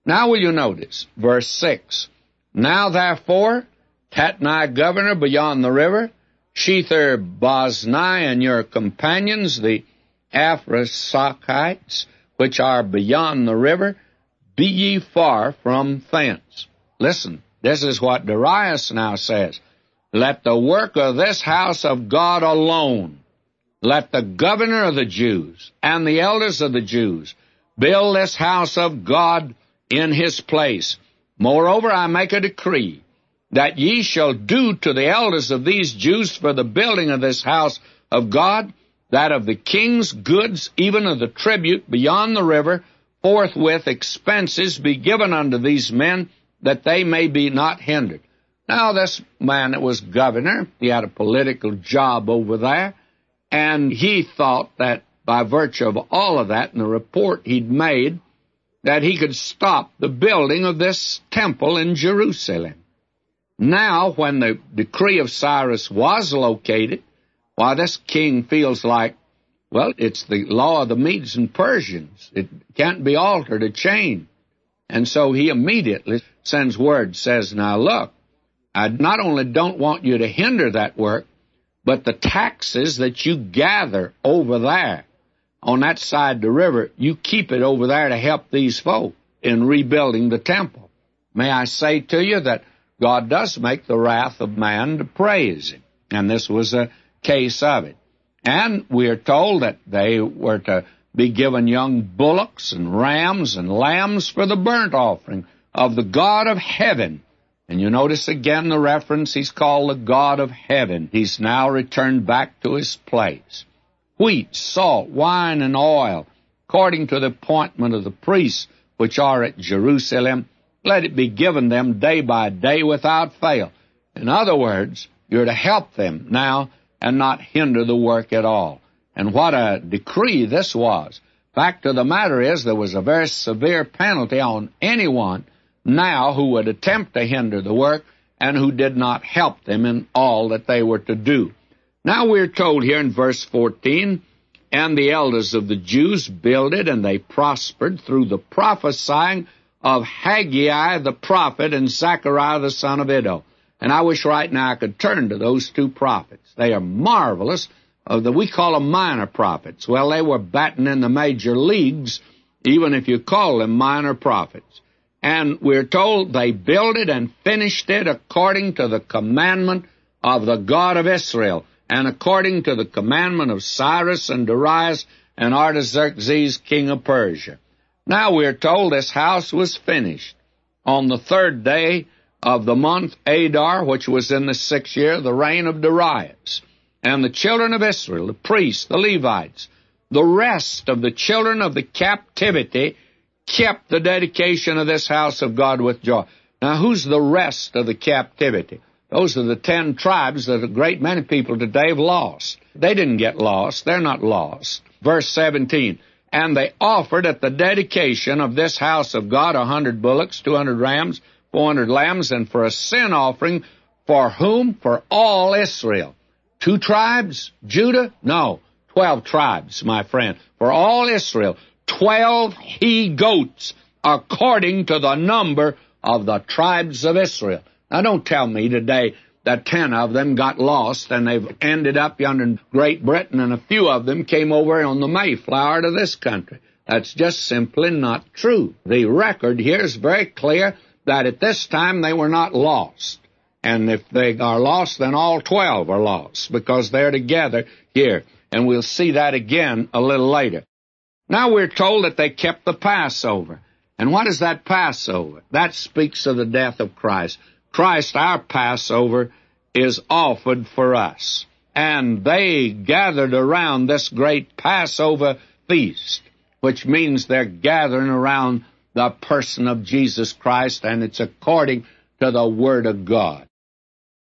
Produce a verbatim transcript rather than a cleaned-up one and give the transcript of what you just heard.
Now will you notice, verse six, Now therefore, Tatnai governor beyond the river, Shether Bozni and your companions, the Aphrasites, which are beyond the river, be ye far from thence. Listen, this is what Darius now says. Let the work of this house of God alone, let the governor of the Jews and the elders of the Jews build this house of God in his place. Moreover, I make a decree that ye shall do to the elders of these Jews for the building of this house of God, that of the king's goods, even of the tribute beyond the river, forthwith expenses be given unto these men, that they may be not hindered. Now, this man that was governor, he had a political job over there, and he thought that by virtue of all of that and the report he'd made, that he could stop the building of this temple in Jerusalem. Now, when the decree of Cyrus was located, why, this king feels like, well, it's the law of the Medes and Persians. It can't be altered or changed. And so he immediately sends word, says, now look, I not only don't want you to hinder that work, but the taxes that you gather over there on that side of the river, you keep it over there to help these folk in rebuilding the temple. May I say to you that God does make the wrath of man to praise him, and this was a case of it. And we are told that they were to be given young bullocks and rams and lambs for the burnt offering of the God of heaven. And you notice again the reference, he's called the God of heaven. He's now returned back to his place. Wheat, salt, wine, and oil, according to the appointment of the priests which are at Jerusalem, let it be given them day by day without fail. In other words, you're to help them now and not hinder the work at all. And what a decree this was. Fact of the matter is, there was a very severe penalty on anyone now who would attempt to hinder the work and who did not help them in all that they were to do. Now we're told here in verse fourteen, and the elders of the Jews builded, and they prospered through the prophesying of Haggai the prophet and Zechariah the son of Iddo. And I wish right now I could turn to those two prophets. They are marvelous. Uh, the, we call them minor prophets. Well, they were batting in the major leagues, even if you call them minor prophets. And we're told they built it and finished it according to the commandment of the God of Israel, and according to the commandment of Cyrus and Darius and Artaxerxes, king of Persia. Now we're told this house was finished on the third day of the month Adar, which was in the sixth year of the reign of Darius. And the children of Israel, the priests, the Levites, the rest of the children of the captivity, kept the dedication of this house of God with joy. Now, who's the rest of the captivity? Those are the ten tribes that a great many people today have lost. They didn't get lost. They're not lost. Verse seventeen, and they offered at the dedication of this house of God a hundred bullocks, two hundred rams, four hundred lambs, and for a sin offering, for whom? For all Israel. Two tribes? Judah? No. Twelve tribes, my friend. For all Israel. Twelve he-goats, according to the number of the tribes of Israel. Now, don't tell me today that ten of them got lost and they've ended up yonder in Great Britain, and a few of them came over on the Mayflower to this country. That's just simply not true. The record here is very clear that at this time they were not lost. And if they are lost, then all twelve are lost, because they're together here. And we'll see that again a little later. Now we're told that they kept the Passover. And what is that Passover? That speaks of the death of Christ. Christ, our Passover, is offered for us. And they gathered around this great Passover feast, which means they're gathering around the person of Jesus Christ, and it's according to the Word of God.